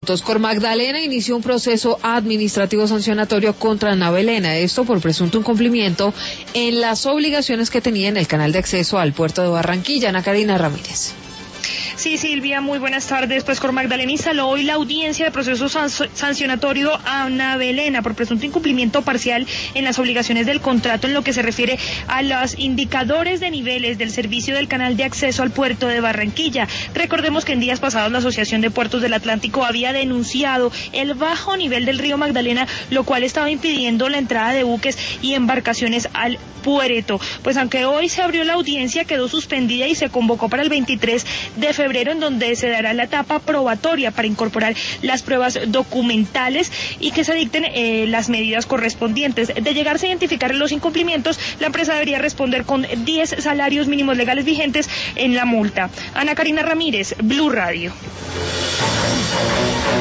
Cor Magdalena inició un proceso administrativo sancionatorio contra Ana Belena, esto por presunto incumplimiento en las obligaciones que tenía en el canal de acceso al puerto de Barranquilla. Ana Karina Ramírez. Sí, Silvia, muy buenas tardes. Pues Cor Magdalena instaló hoy la audiencia de proceso sancionatorio a Ana Belena por presunto incumplimiento parcial en las obligaciones del contrato en lo que se refiere a los indicadores de niveles del servicio del canal de acceso al puerto de Barranquilla. Recordemos que en días pasados la Asociación de Puertos del Atlántico había denunciado el bajo nivel del río Magdalena, lo cual estaba impidiendo la entrada de buques y embarcaciones al puerto. Pues aunque hoy se abrió la audiencia, quedó suspendida y se convocó para el 23 de febrero, en donde se dará la etapa probatoria para incorporar las pruebas documentales y que se dicten las medidas correspondientes. De llegarse a identificar los incumplimientos, la empresa debería responder con 10 salarios mínimos legales vigentes en la multa. Ana Karina Ramírez, Blue Radio.